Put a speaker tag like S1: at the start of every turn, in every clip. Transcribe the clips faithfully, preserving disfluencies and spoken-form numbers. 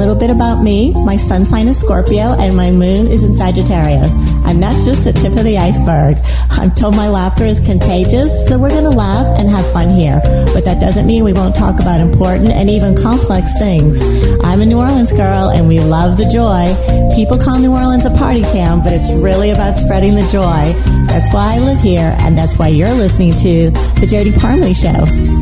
S1: little bit about me. My sun sign is Scorpio and my moon is in Sagittarius. And that's just the tip of the iceberg. I'm told my laughter is contagious, so we're going to laugh and have fun here. But that doesn't mean we won't talk about important and even complex things. I'm a New Orleans girl and we love the joy. People call New Orleans a party town, but it's really about spreading the joy. That's why I live here, and that's why you're listening to The Jody Parmley Show.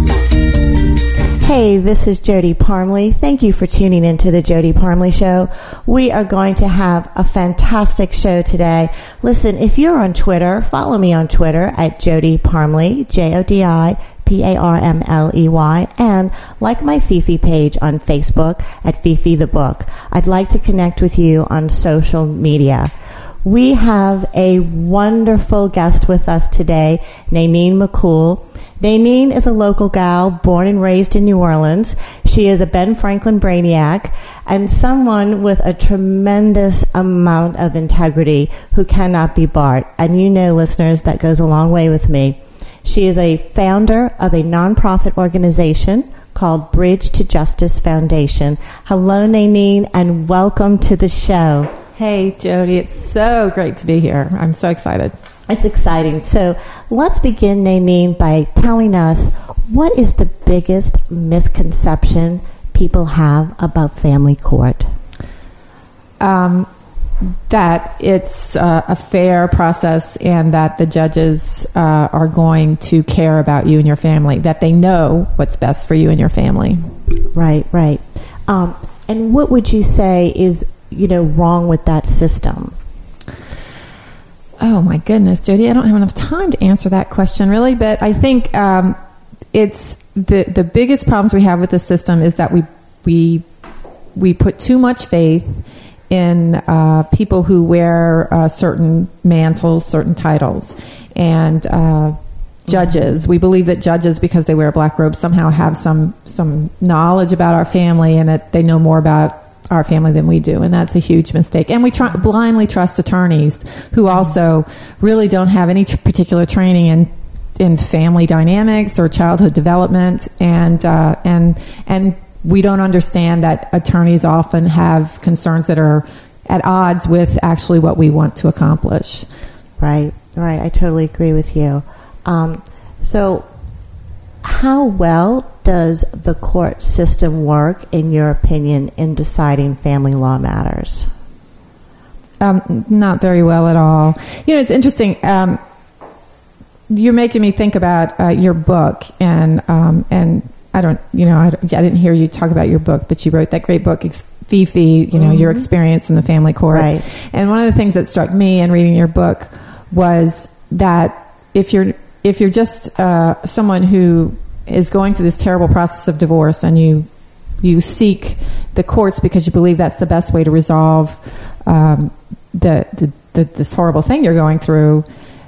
S1: Hey, this is Jody Parmley. Thank you for tuning into The Jody Parmley Show. We are going to have a fantastic show today. Listen, if you're on Twitter, follow me on Twitter at Jody Parmley, J O D I P A R M L E Y, and like my Fifi page on Facebook at Fifi the Book. I'd like to connect with you on social media. We have a wonderful guest with us today, Nanine McCool. Nanine is a local gal born and raised in New Orleans. She is a Ben Franklin brainiac and someone with a tremendous amount of integrity who cannot be barred. And you know, listeners, that goes a long way with me. She is a founder of a nonprofit organization called Bridge to Justice Foundation. Hello, Nanine, and welcome to the show.
S2: Hey, Jody, it's so great to be here. I'm so excited.
S1: It's exciting. So let's begin, Nanine, by telling us what is the biggest misconception people have about family court?
S2: Um, that it's uh, a fair process and that the judges uh, are going to care about you and your family, that they know what's best for you and your family.
S1: Right, right. Um, and what would you say is, you know, wrong with that system?
S2: Oh, my goodness, Jody, I don't have enough time to answer that question, really, but I think um, it's the the biggest problems we have with the system is that we we we put too much faith in uh, people who wear uh, certain mantles, certain titles, and uh, judges. We believe that judges, because they wear a black robe, somehow have some some knowledge about our family and that they know more about our family than we do, and that's a huge mistake. And we try, blindly trust attorneys who also really don't have any tr- particular training in in family dynamics or childhood development, and uh, and and we don't understand that attorneys often have concerns that are at odds with actually what we want to accomplish.
S1: Right, right. I totally agree with you. Um, so, how well does the court system work, in your opinion, in deciding family law matters?
S2: Um, not very well at all. You know, it's interesting. Um, you're making me think about uh, your book, and um, and I don't, you know, I, I didn't hear you talk about your book, but you wrote that great book, Fifi. You know, mm-hmm. your experience in the family court.
S1: Right.
S2: And one of the things that struck me in reading your book was that if you're if you're just uh, someone who is going through this terrible process of divorce, and you you seek the courts because you believe that's the best way to resolve um, the, the, the this horrible thing you're going through,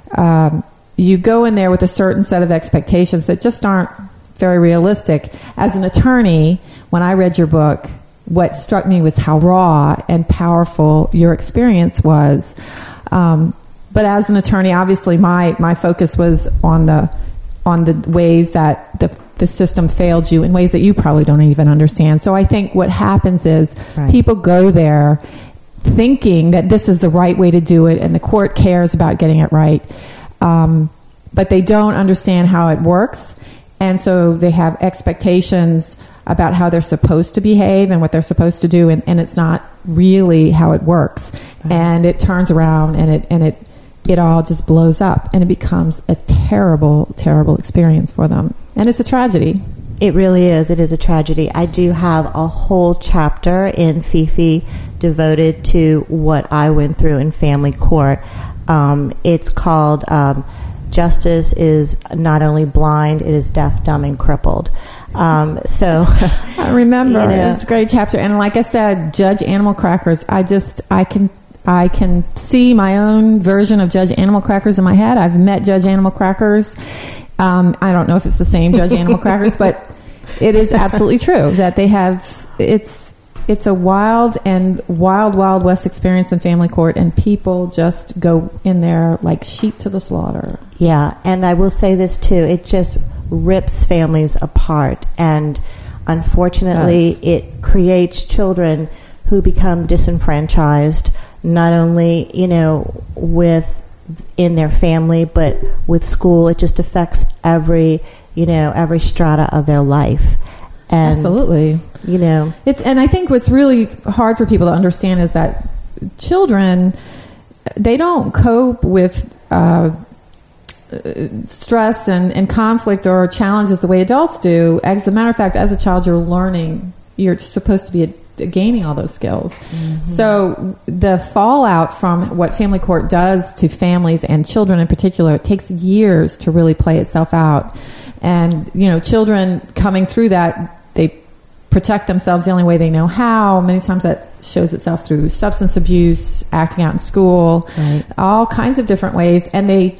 S2: um, you go in there with a certain set of expectations that just aren't very realistic. As an attorney, when I read your book, what struck me was how raw and powerful your experience was. Um, but as an attorney, obviously my, my focus was on the on the ways that the the system failed you in ways that you probably don't even understand. So I think what happens is right. people go there thinking that this is the right way to do it and the court cares about getting it right. Um, but they don't understand how it works. And so they have expectations about how they're supposed to behave and what they're supposed to do, and, and it's not really how it works. Right. And it turns around and it and it it all just blows up, and it becomes a terrible, terrible experience for them. And it's a tragedy.
S1: It really is. It is a tragedy. I do have a whole chapter in Fifi devoted to what I went through in family court. Um, it's called um, Justice is Not Only Blind, It is Deaf, Dumb, and Crippled. Um, so
S2: I remember.
S1: You know,
S2: it's a great chapter. And like I said, Judge Animal Crackers, I just, I can I can see my own version of Judge Animal Crackers in my head. I've met Judge Animal Crackers. Um, I don't know if it's the same Judge Animal Crackers, but it is absolutely true that they have, it's, it's a wild and wild, wild west experience in family court, and people just go in there like sheep to the slaughter.
S1: Yeah. And I will say this too. It just rips families apart. And unfortunately, it, it creates children who become disenfranchised, not only, you know, with in their family, but with school. It just affects every, you know, every strata of their life. And,
S2: absolutely.
S1: You know,
S2: it's, and I think what's really hard for people to understand is that children, they don't cope with uh, stress and, and conflict or challenges the way adults do. As a matter of fact, as a child, you're learning, you're supposed to be a gaining all those skills. Mm-hmm. So the fallout from what family court does to families and children in particular, it takes years to really play itself out. And, you know, children coming through that, they protect themselves the only way they know how. Many times that shows itself through substance abuse, acting out in school, right. all kinds of different ways. And they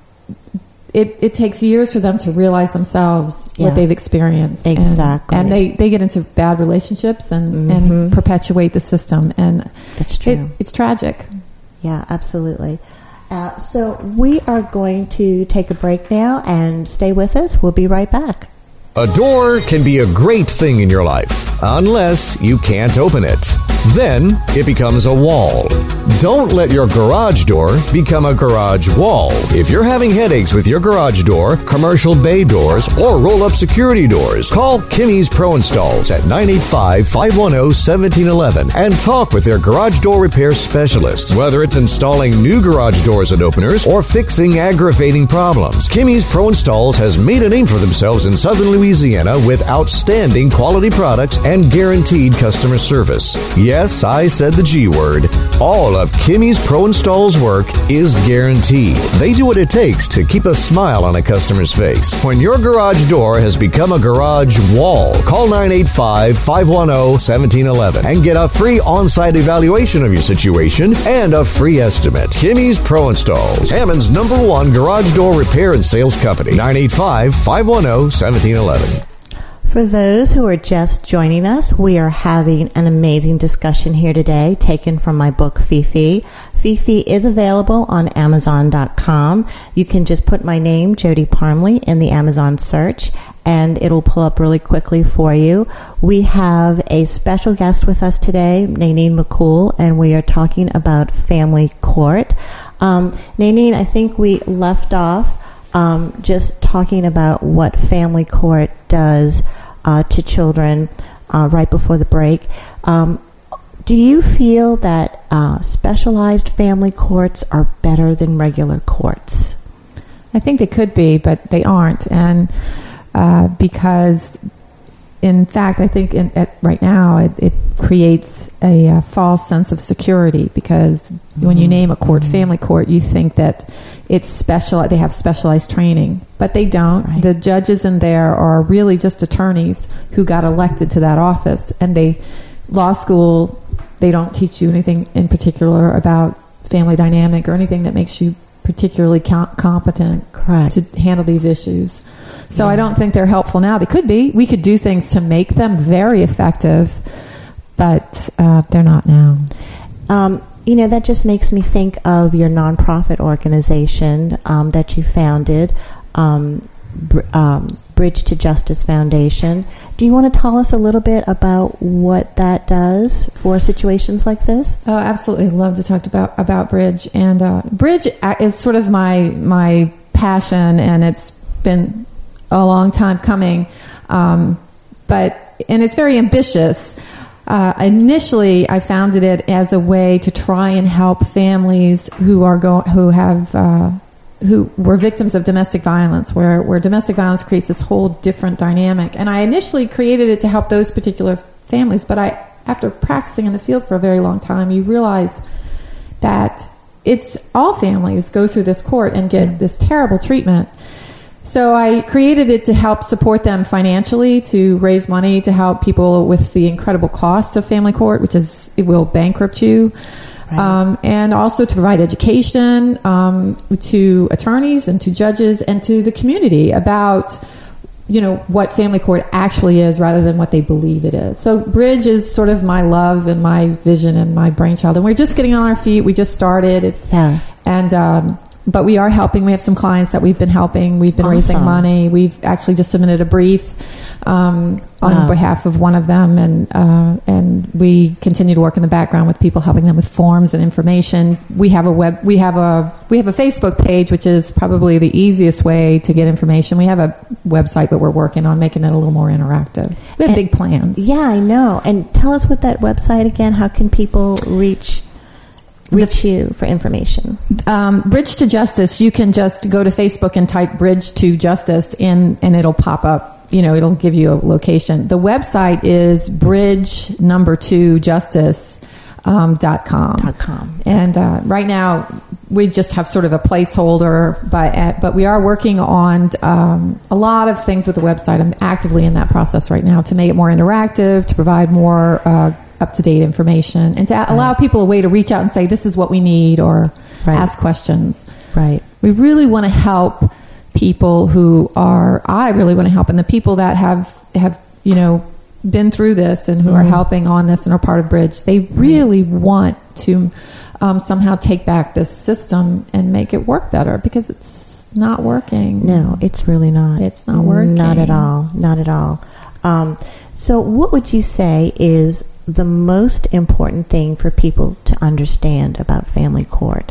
S2: It, it takes years for them to realize themselves yeah. what they've experienced.
S1: Exactly.
S2: And, and they, they get into bad relationships and, mm-hmm. and perpetuate the system. And
S1: that's true.
S2: It, it's tragic.
S1: Yeah, absolutely. Uh, so we are going to take a break now, and stay with us. We'll be right back.
S3: A door can be a great thing in your life, unless you can't open it. Then it becomes a wall. Don't let your garage door become a garage wall. If you're having headaches with your garage door, commercial bay doors, or roll-up security doors, call Kimmy's Pro Installs at nine eight five, five one zero, one seven one one and talk with their garage door repair specialist. Whether it's installing new garage doors and openers or fixing aggravating problems, Kimmy's Pro Installs has made a name for themselves in Southern Louisiana with outstanding quality products and guaranteed customer service. Yes, I said the G word. All of Kimmy's Pro Installs work is guaranteed. They do what it takes to keep a smile on a customer's face. When your garage door has become a garage wall, call nine eight five, five one zero, one seven one one and get a free on-site evaluation of your situation and a free estimate. Kimmy's Pro Installs, Hammond's number one garage door repair and sales company. nine eight five, five one zero, one seven one one.
S1: For those who are just joining us, we are having an amazing discussion here today, taken from my book, Fifi. Fifi is available on Amazon dot com. You can just put my name, Jody Parmley, in the Amazon search, and it'll pull up really quickly for you. We have a special guest with us today, Nanine McCool, and we are talking about family court. Um, Nanine, I think we left off um, just talking about what family court does Uh, to children uh, right before the break. Um, do you feel that uh, specialized family courts are better than regular courts?
S2: I think they could be, but they aren't. And uh, because, in fact, I think in, at, right now it, it creates a, a false sense of security, because mm-hmm. when you name a court, mm-hmm. family court, you think that it's special, they have specialized training, but they don't. Right. The judges in there are really just attorneys who got elected to that office, and they, law school, they don't teach you anything in particular about family dynamic or anything that makes you particularly com- competent
S1: Correct.
S2: to handle these issues. So
S1: yeah.
S2: I don't think they're helpful now. They could be. We could do things to make them very effective, but uh, they're not now.
S1: Um, You know, that just makes me think of your nonprofit organization um, that you founded, um, Br- um, Bridge to Justice Foundation. Do you want to tell us a little bit about what that does for situations like this?
S2: Oh, absolutely. I'd love to talk about, about Bridge. And uh, Bridge is sort of my my passion, and it's been a long time coming. Um, but and it's very ambitious. Uh, initially, I founded it as a way to try and help families who are go- who have uh, who were victims of domestic violence, where, where domestic violence creates this whole different dynamic. And I initially created it to help those particular families, but I, after practicing in the field for a very long time, you realize that it's all families go through this court and get yeah. this terrible treatment. So I created it to help support them financially, to raise money to help people with the incredible cost of family court, which is, it will bankrupt you. Right. Um, and also to provide education um, to attorneys and to judges and to the community about, you know, what family court actually is rather than what they believe it is. So Bridge is sort of my love and my vision and my brainchild. And we're just getting on our feet. We just started. It,
S1: yeah.
S2: And, um, But we are helping. We have some clients that we've been helping. We've been
S1: awesome.
S2: raising money. We've actually just submitted a brief um,
S1: Wow.
S2: on behalf of one of them, and uh, and we continue to work in the background with people, helping them with forms and information. We have a web, we have a we have a Facebook page, which is probably the easiest way to get information. We have a website, but we're working on making it a little more interactive. We have
S1: And-
S2: big plans.
S1: Yeah, I know. And tell us what that website again. How can people reach reach you for information?
S2: Um, Bridge to Justice. You can just go to Facebook and type Bridge to Justice in, and it'll pop up. You know, it'll give you a location. The website is bridge number two justice um, dot com.
S1: Dot com.
S2: And uh, right now, we just have sort of a placeholder, but uh, but we are working on um, a lot of things with the website. I'm actively in that process right now to make it more interactive, to provide more uh, up to date information, and to
S1: Right.
S2: allow people a way to reach out and say, "This is what we need," or
S1: Right.
S2: ask questions.
S1: Right.
S2: We really want to help people who are, I really want to help, and the people that have, have you know, been through this and who
S1: Mm-hmm.
S2: are helping on this and are part of Bridge, they really want to um, somehow take back this system and make it work better, because it's not working.
S1: No, it's really not.
S2: It's not working.
S1: Not at all. Not at all. Um, so what would you say is the most important thing for people to understand about family court?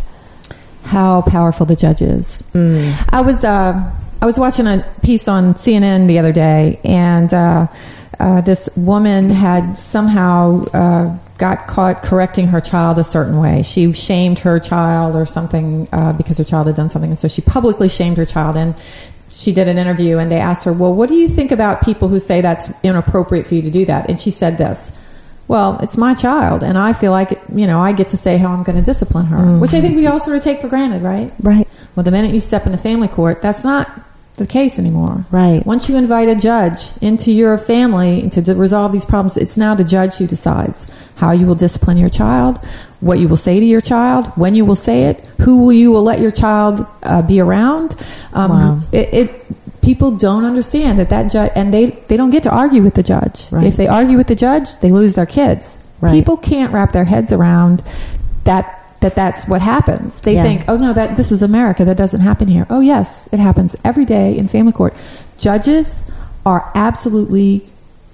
S2: How powerful the judge is.
S1: Mm.
S2: I was uh, I was watching a piece on C N N the other day, and uh, uh, this woman had somehow uh, got caught correcting her child a certain way. She shamed her child or something uh, because her child had done something, and so she publicly shamed her child. And she did an interview, and they asked her, "Well, what do you think about people who say that's inappropriate for you to do that?" And she said this: "Well, it's my child, and I feel like, you know, I get to say how I'm going to discipline her," mm-hmm. which I think we all sort of take for granted, right?
S1: Right.
S2: Well, the minute you step into family court, that's not the case anymore.
S1: Right.
S2: Once you invite a judge into your family to d- resolve these problems, it's now the judge who decides how you will discipline your child, what you will say to your child, when you will say it, who will you will let your child uh, be around. Um,
S1: Wow.
S2: It. it People don't understand that that judge, and they, they don't get to argue with the judge.
S1: Right.
S2: If they argue with the judge, they lose their kids.
S1: Right.
S2: People can't wrap their heads around that that that's what happens. They
S1: Yeah.
S2: think, oh no, that this is America. That doesn't happen here. Oh yes, it happens every day in family court. Judges are absolutely,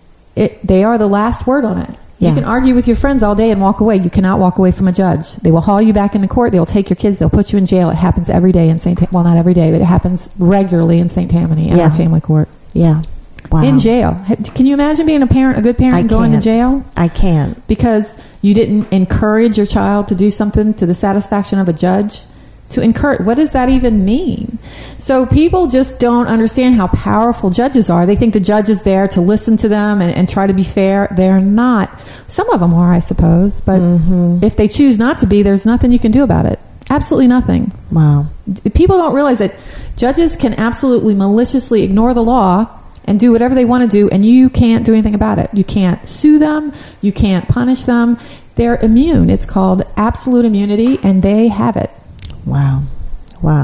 S2: it, they are the last word on it.
S1: Yeah.
S2: You can argue with your friends all day and walk away. You cannot walk away from a judge. They will haul you back into court. They'll take your kids. They'll put you in jail. It happens every day in Saint Well, not every day, but it happens regularly in Saint Tammany in
S1: Yeah.
S2: our family court.
S1: Yeah. Wow.
S2: In jail. Can you imagine being a parent, a good parent,
S1: I
S2: and going to
S1: can't.
S2: jail?
S1: I can't.
S2: Because you didn't encourage your child to do something to the satisfaction of a judge? To encourage, what does that even mean? So people just don't understand how powerful judges are. They think the judge is there to listen to them and, and try to be fair. They're not. Some of them are, I suppose, but
S1: Mm-hmm.
S2: if they choose not to be, there's nothing you can do about it. Absolutely nothing.
S1: Wow.
S2: People don't realize that judges can absolutely maliciously ignore the law and do whatever they want to do, and you can't do anything about it. You can't sue them. You can't punish them. They're immune. It's called absolute immunity, and they have it.
S1: Wow. Wow.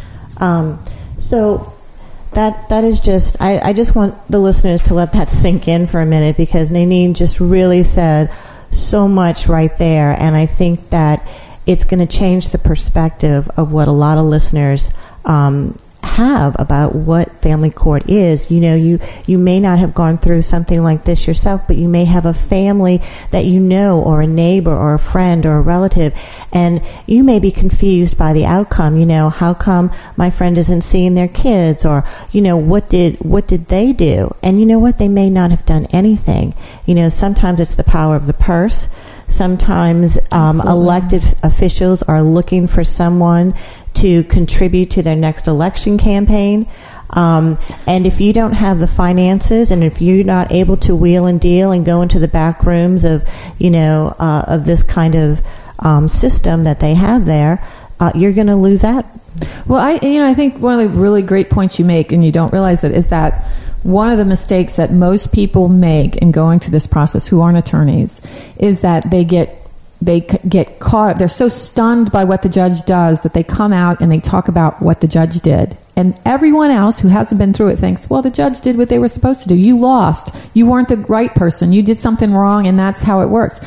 S1: Um, so that that is just, I, I just want the listeners to let that sink in for a minute, because Nanine just really said so much right there. And I think that it's going to change the perspective of what a lot of listeners um, have about what family court is. You know, you, you may not have gone through something like this yourself, but you may have a family that you know, or a neighbor or a friend or a relative, and you may be confused by the outcome. You know, how come my friend isn't seeing their kids? Or, you know, what did, what did they do? And you know what? They may not have done anything. You know, sometimes it's the power of the purse. Sometimes um, elected officials are looking for someone to contribute to their next election campaign. Um, and if you don't have the finances, and if you're not able to wheel and deal and go into the back rooms of, you know, uh, of this kind of um, system that they have there, uh, you're going to lose out.
S2: Well, I, you know, I think one of the really great points you make, and you don't realize it, is that one of the mistakes that most people make in going through this process who aren't attorneys is that they get they c- get caught. They're so stunned by what the judge does that they come out and they talk about what the judge did. And everyone else who hasn't been through it thinks, well, the judge did what they were supposed to do. You lost. You weren't the right person. You did something wrong, and that's how it works.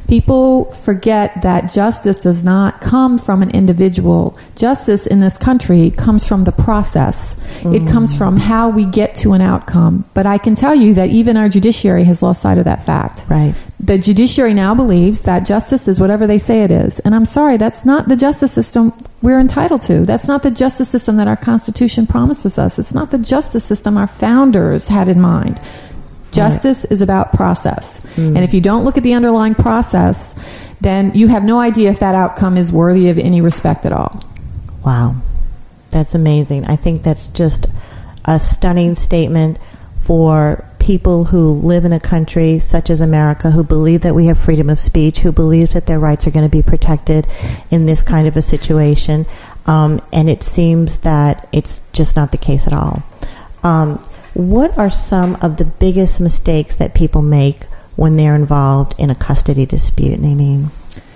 S2: People forget that justice does not come from an individual. Justice in this country comes from the process. Mm. It comes from how we get to an outcome. But I can tell you that even our judiciary has lost sight of that fact.
S1: Right.
S2: The judiciary now believes that justice is whatever they say it is. And I'm sorry, that's not the justice system we're entitled to. That's not the justice system that our Constitution promises us. It's not the justice system our founders had in mind. Justice right. is about process. Mm. And if you don't look at the underlying process, then you have no idea if that outcome is worthy of any respect at all.
S1: Wow. That's amazing. I think that's just a stunning statement for people who live in a country such as America, who believe that we have freedom of speech, who believe that their rights are going to be protected in this kind of a situation. Um, and it seems that it's just not the case at all. Um, what are some of the biggest mistakes that people make when they're involved in a custody dispute, Nanine?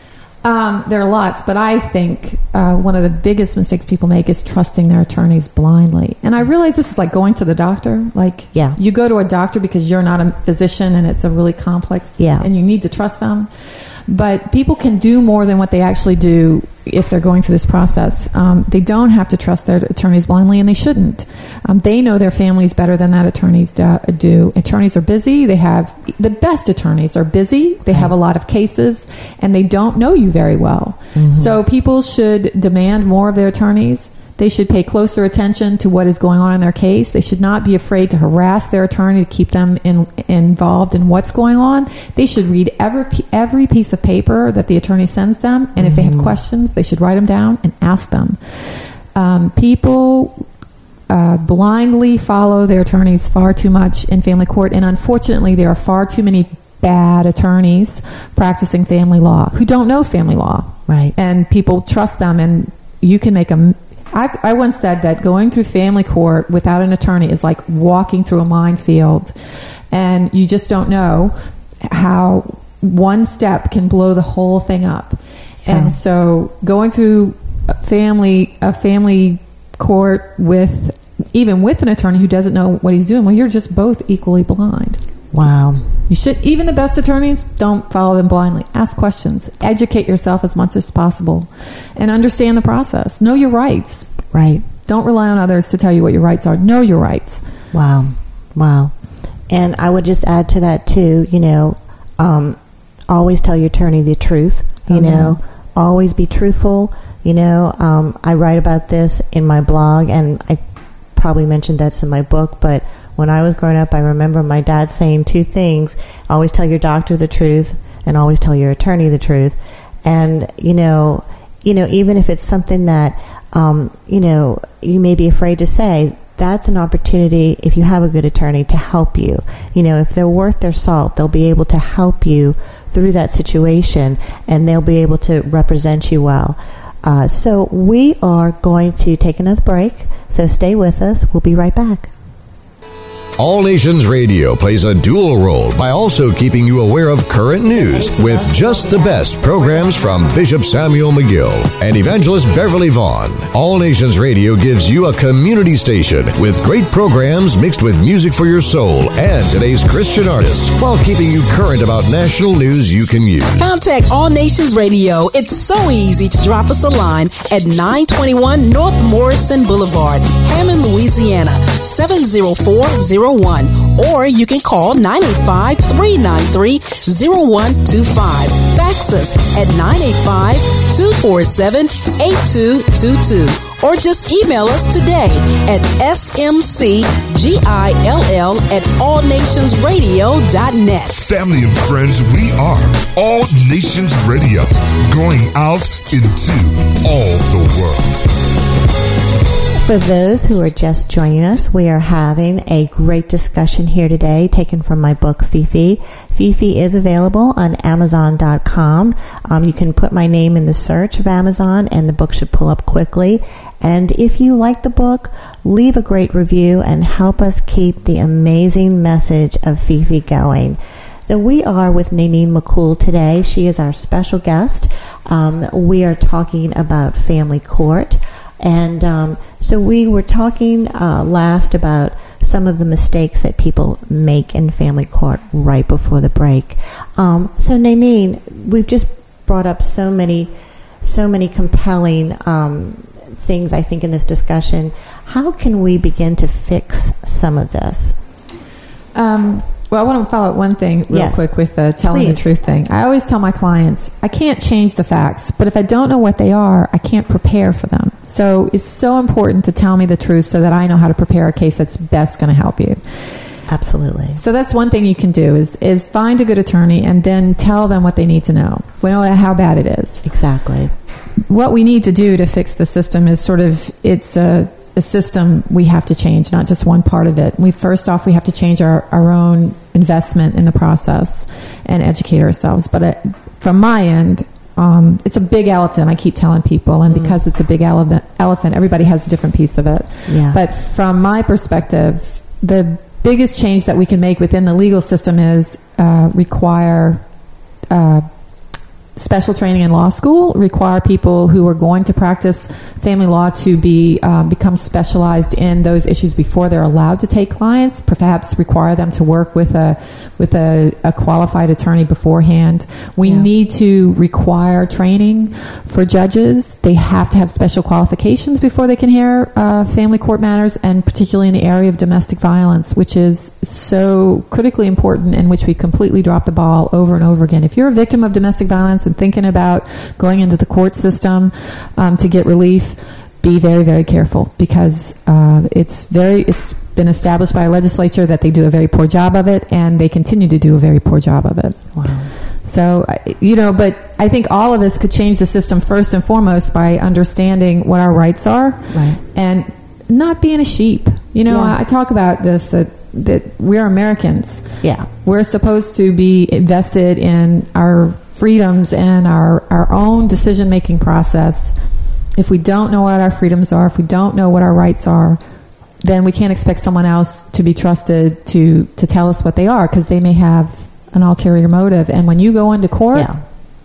S2: Um, there are lots, but I think uh, one of the biggest mistakes people make is trusting their attorneys blindly. And I realize this is like going to the doctor. Like,
S1: yeah.
S2: you go to a doctor because you're not a physician and it's a really complex,
S1: yeah.
S2: and you need to trust them. But people can do more than what they actually do if they're going through this process. Um, they don't have to trust their attorneys blindly, and they shouldn't. Um, they know their families better than that attorneys do. Attorneys are busy. They have the best attorneys are busy. They have a lot of cases, and they don't know you very well. Mm-hmm. So people should demand more of their attorneys. They should pay closer attention to what is going on in their case. They should not be afraid to harass their attorney to keep them in, involved in what's going on. They should read every every piece of paper that the attorney sends them, and mm-hmm. if they have questions, they should write them down and ask them. Um, people uh, blindly follow their attorneys far too much in family court, and unfortunately, there are far too many bad attorneys practicing family law who don't know family law.
S1: Right.
S2: And people trust them, and you can make a... I, I once said that going through family court without an attorney is like walking through a minefield, and you just don't know how one step can blow the whole thing up. Yeah. And so going through a family a family court with even with an attorney who doesn't know what he's doing, well, you're just both equally blind.
S1: Wow.
S2: You should, even the best attorneys, don't follow them blindly. Ask questions. Educate yourself as much as possible. And understand the process. Know your rights.
S1: Right.
S2: Don't rely on others to tell you what your rights are. Know your rights.
S1: Wow. Wow. And I would just add to that, too, you know, um, always tell your attorney the truth. You mm-hmm. know, always be truthful. You know, um, I write about this in my blog, and I probably mentioned that's in my book, but when I was growing up, I remember my dad saying two things: always tell your doctor the truth, and always tell your attorney the truth. And you know, you know, even if it's something that um, you know you may be afraid to say, that's an opportunity, if you have a good attorney, to help you. You know, if they're worth their salt, they'll be able to help you through that situation, and they'll be able to represent you well. Uh, so we are going to take another break. So stay with us. We'll be right back.
S3: All Nations Radio plays a dual role by also keeping you aware of current news with just the best programs from Bishop Samuel McGill and Evangelist Beverly Vaughn. All Nations Radio gives you a community station with great programs mixed with music for your soul and today's Christian artists, while keeping you current about national news you can use.
S4: Contact All Nations Radio. It's so easy to drop us a line at nine twenty-one North Morrison Boulevard, Hammond, Louisiana, seven zero four zero one, or you can call nine eight five, three nine three, zero one two five. Fax us at nine eight five, two four seven, eight two two two, or just email us today at s m c gill at all nations radio dot net.
S5: Family and friends, we are All Nations Radio, going out into all the world.
S1: For those who are just joining us, we are having a great discussion here today, taken from my book, Fifi. Fifi is available on amazon dot com. Um, you can put my name in the search of Amazon, and the book should pull up quickly. And if you like the book, leave a great review and help us keep the amazing message of Fifi going. So we are with Nanine McCool today. She is our special guest. Um, we are talking about family court. And um, so we were talking uh, last about some of the mistakes that people make in family court right before the break. Um, so, Naimeen, we've just brought up so many, so many compelling um, things, I think, in this discussion. How can we begin to fix some of this?
S2: Um, well, I want to follow up one thing real
S1: yes.
S2: quick with the telling
S1: Please.
S2: the truth thing. I always tell my clients, I can't change the facts, but if I don't know what they are, I can't prepare for them. So it's so important to tell me the truth so that I know how to prepare a case that's best going to help you.
S1: Absolutely.
S2: So that's one thing you can do is, is find a good attorney and then tell them what they need to know. We know how bad it is.
S1: Exactly.
S2: What we need to do to fix the system is sort of, it's a, a system we have to change, not just one part of it. We first off, we have to change our, our own investment in the process and educate ourselves. But uh, from my end, um, it's a big elephant, I keep telling people, and mm. because it's a big elephant, elephant, everybody has a different piece of it.
S1: Yeah.
S2: But from my perspective, the biggest change that we can make within the legal system is uh, require uh, special training in law school, require people who are going to practice family law to be um, become specialized in those issues before they're allowed to take clients, perhaps require them to work with a with a, a qualified attorney beforehand. We
S1: yeah.
S2: need to require training for judges. They have to have special qualifications before they can hear uh, family court matters, and particularly in the area of domestic violence, which is so critically important and which we completely drop the ball over and over again. If you're a victim of domestic violence and thinking about going into the court system um, to get relief, be very, very careful, because uh, it's very it's been established by a legislature that they do a very poor job of it, and they continue to do a very poor job of it.
S1: Wow.
S2: So, you know, but I think all of us could change the system first and foremost by understanding what our rights are,
S1: right,
S2: and not being a sheep. You know,
S1: yeah.
S2: I, I talk about this, that that we're Americans.
S1: Yeah.
S2: We're supposed to be invested in our freedoms and our, our own decision-making process. If we don't know what our freedoms are, if we don't know what our rights are, then we can't expect someone else to be trusted to, to tell us what they are, because they may have an ulterior motive. And when you go into court,
S1: yeah.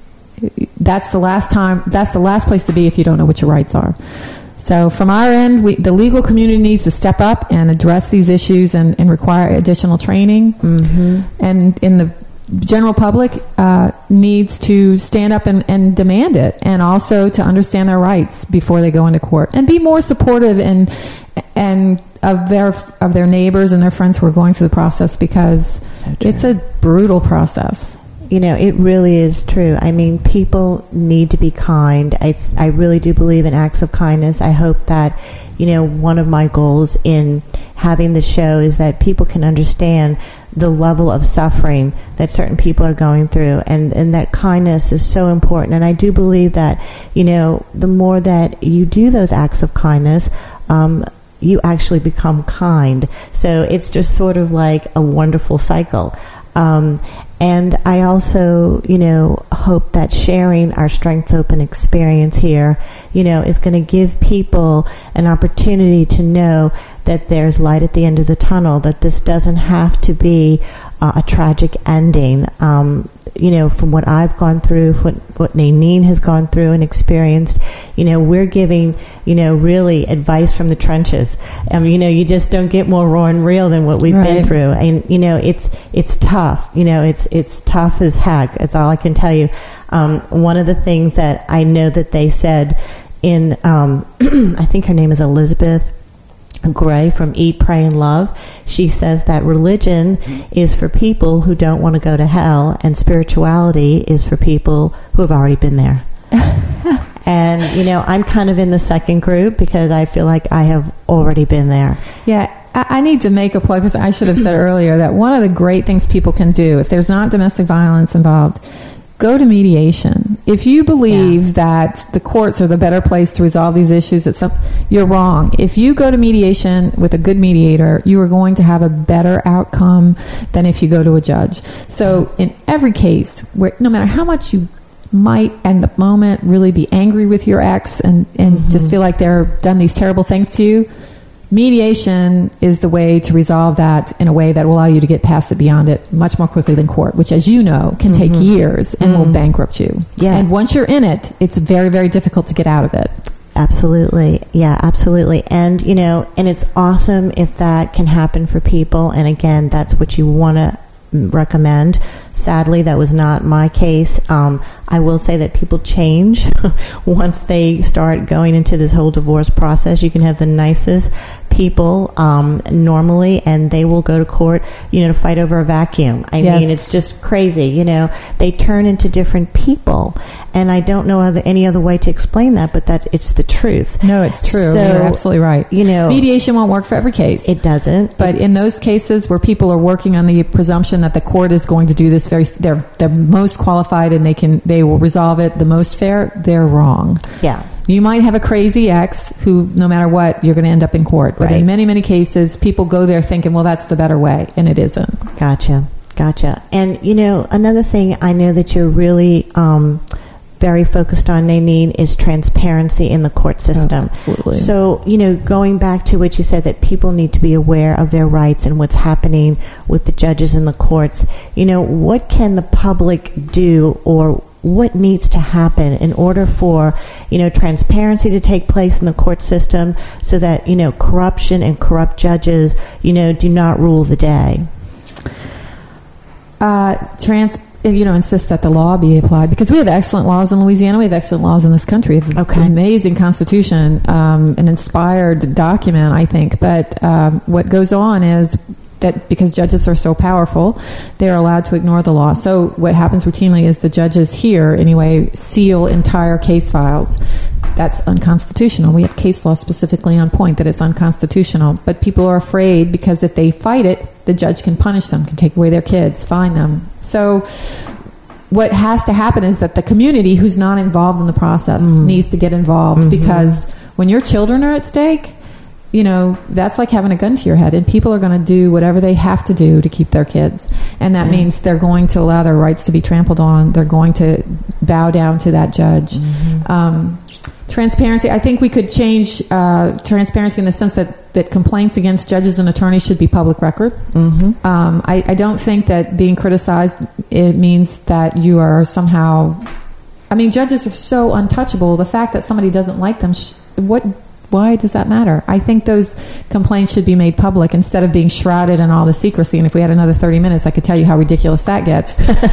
S2: that's the last time, that's the last place to be if you don't know what your rights are. So from our end, we, the legal community needs to step up and address these issues and, and require additional training.
S1: Mm-hmm.
S2: And in the general public uh, needs to stand up and, and demand it, and also to understand their rights before they go into court, and be more supportive and and of their of their neighbors and their friends who are going through the process, because so it's a brutal process.
S1: You know, it really is true. I mean, people need to be kind. I I really do believe in acts of kindness. I hope that, you know, one of my goals in having the show is that people can understand the level of suffering that certain people are going through, and, and that kindness is so important. And I do believe that, you know, the more that you do those acts of kindness, um, you actually become kind. So it's just sort of like a wonderful cycle. Um, and I also, you know, hope that sharing our Strength Open experience here, you know, is going to give people an opportunity to know that there's light at the end of the tunnel, that this doesn't have to be uh, a tragic ending. Um, you know, from what I've gone through, what, what Naineen has gone through and experienced, you know, we're giving, you know, really advice from the trenches. I mean, you know, you just don't get more raw and real than what we've
S2: right.
S1: been through. And, you know, it's, it's tough. You know, it's, it's tough as heck. That's all I can tell you. Um, one of the things that I know that they said in, um, I think her name is Elizabeth Gray from Eat, Pray, and Love. She says that religion is for people who don't want to go to hell, and spirituality is for people who have already been there. And, you know, I'm kind of in the second group, because I feel like I have already been there.
S2: Yeah, I, I need to make a plug, because I should have said earlier that one of the great things people can do, if there's not domestic violence involved, go to mediation. If you believe yeah. that the courts are the better place to resolve these issues, it's some, you're wrong. If you go to mediation with a good mediator, you are going to have a better outcome than if you go to a judge. So in every case, where no matter how much you might at the moment really be angry with your ex and, and mm-hmm. just feel like they're done these terrible things to you, mediation is the way to resolve that in a way that will allow you to get past it beyond it much more quickly than court, which, as you know, can mm-hmm. take years and mm-hmm. will bankrupt you.
S1: Yeah.
S2: And once you're in it, it's very, very difficult to get out of it.
S1: Absolutely. Yeah, absolutely. And, you know, and it's awesome if that can happen for people. And again, that's what you want to recommend. Sadly, that was not my case. Um, I will say that people change once they start going into this whole divorce process. You can have the nicest people um, normally, and they will go to court, you know, to fight over a vacuum. I
S2: Yes.
S1: mean, it's just crazy. You know, they turn into different people, and I don't know other, any other way to explain that, but that it's the truth.
S2: No, it's true.
S1: So,
S2: You're absolutely right.
S1: You know,
S2: mediation won't work for every case.
S1: It doesn't.
S2: But in those cases where people are working on the presumption that the court is going to do this very, they're they're most qualified and they can they will resolve it the most fair, they're wrong.
S1: Yeah.
S2: You might have a crazy ex who, no matter what, you're going to end up in court. But
S1: Right.
S2: in many, many cases, people go there thinking, well, that's the better way, and it isn't.
S1: Gotcha. Gotcha. And, you know, another thing I know that you're really um, very focused on, Nanine, is transparency in the court system.
S2: Oh, absolutely.
S1: So, you know, going back to what you said, that people need to be aware of their rights and what's happening with the judges in the courts, you know, what can the public do, or what needs to happen in order for, you know, transparency to take place in the court system so that, you know, corruption and corrupt judges, you know, do not rule the day?
S2: Uh, trans, you know, insist that the law be applied, because we have excellent laws in Louisiana. We have excellent laws in this country. We have
S1: Okay.
S2: an amazing constitution, um, an inspired document, I think. But um, what goes on is that because judges are so powerful, they're allowed to ignore the law. So what happens routinely is the judges here, anyway, seal entire case files. That's unconstitutional. We have case law specifically on point that it's unconstitutional. But people are afraid because if they fight it, the judge can punish them, can take away their kids, fine them. So what has to happen is that the community who's not involved in the process mm. needs to get involved, mm-hmm. because when your children are at stake, you know, that's like having a gun to your head, and people are going to do whatever they have to do to keep their kids. And that yeah. means they're going to allow their rights to be trampled on. They're going to bow down to that judge. Mm-hmm. Um, transparency, I think we could change uh, transparency in the sense that, that complaints against judges and attorneys should be public record. Mm-hmm. Um, I, I don't think that being criticized, it means that you are somehow... I mean, judges are so untouchable. The fact that somebody doesn't like them, sh- what... why does that matter? I think those complaints should be made public instead of being shrouded in all the secrecy. And if we had another thirty minutes, I could tell you how ridiculous that gets.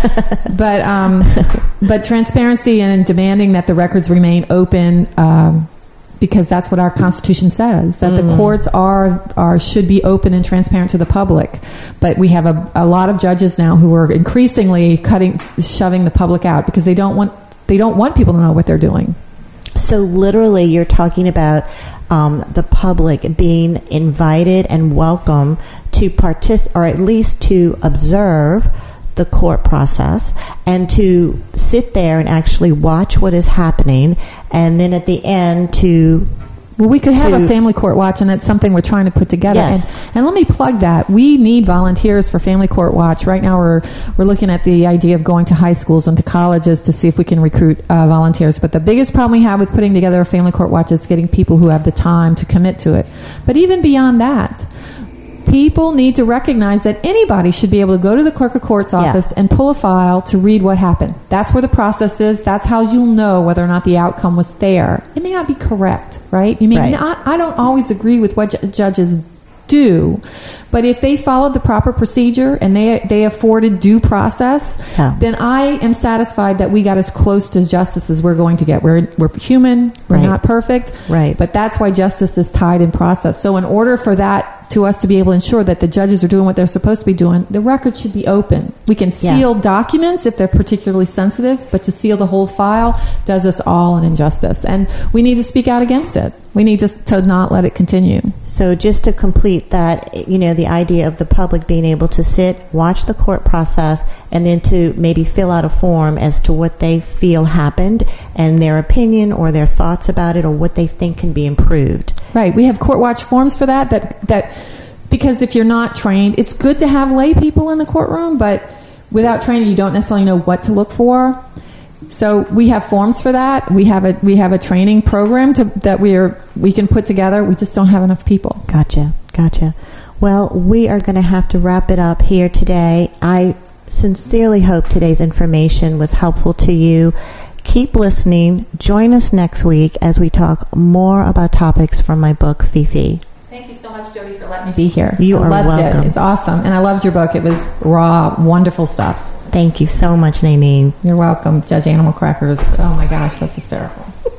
S2: but um, but transparency and demanding that the records remain open, um, because that's what our Constitution says, that mm. the courts are are should be open and transparent to the public. But we have a, a lot of judges now who are increasingly cutting, shoving the public out because they don't want they don't want people to know what they're doing.
S1: So literally you're talking about um, the public being invited and welcome to participate, or at least to observe the court process and to sit there and actually watch what is happening, and then at the end to...
S2: Well, we could have
S1: to,
S2: a family court watch, and that's something we're trying to put together.
S1: Yes.
S2: And, and let me plug that. We need volunteers for family court watch. Right now we're we're looking at the idea of going to high schools and to colleges to see if we can recruit uh, volunteers. But the biggest problem we have with putting together a family court watch is getting people who have the time to commit to it. But even beyond that, people need to recognize that anybody should be able to go to the clerk of court's office yeah. and pull a file to read what happened. That's where the process is. That's how you'll know whether or not the outcome was fair. It may not be correct, right? You may
S1: right.
S2: not, I don't always agree with what ju- judges do, but if they followed the proper procedure and they they afforded due process, yeah. then I am satisfied that we got as close to justice as we're going to get. We're we're human. We're
S1: right.
S2: not perfect.
S1: Right.
S2: But that's why justice is tied in process. So in order for that to us to be able to ensure that the judges are doing what they're supposed to be doing, the records should be open. We can seal yeah. documents if they're particularly sensitive, but to seal the whole file does us all an injustice. And we need to speak out against it. We need to, to not let it continue.
S1: So just to complete that, you know, the idea of the public being able to sit, watch the court process, and then to maybe fill out a form as to what they feel happened and their opinion or their thoughts about it or what they think can be improved.
S2: Right. We have court watch forms for that, that, that because if you're not trained, it's good to have lay people in the courtroom, but without training, you don't necessarily know what to look for. So we have forms for that. We have a we have a training program to, that we are we can put together. We just don't have enough people.
S1: Gotcha, gotcha. Well, we are going to have to wrap it up here today. I sincerely hope today's information was helpful to you. Keep listening. Join us next week as we talk more about topics from my book, Fifi.
S2: Thank you so much, Jody, for letting me be here.
S1: You
S2: I
S1: are
S2: loved
S1: welcome.
S2: It. It's awesome. And I loved your book. It was raw, wonderful stuff.
S1: Thank you so much, Nadine.
S2: You're welcome. Judge Animal Crackers. Oh, my gosh, that's hysterical.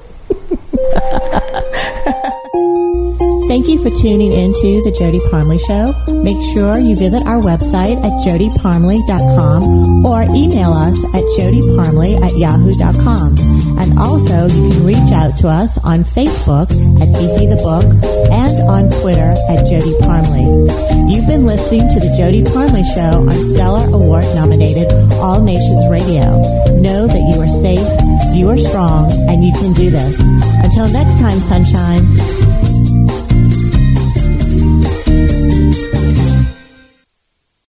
S1: Thank you for tuning in to The Jody Parmley Show. Make sure you visit our website at jody parmley dot com or email us at jody parmley at yahoo dot com. And also, you can reach out to us on Facebook at Fifi the Book and on Twitter at Jody Parmley. You've been listening to The Jody Parmley Show on Stellar Award-nominated All Nations Radio. Know that you are safe, you are strong, and you can do this. Until next time, sunshine.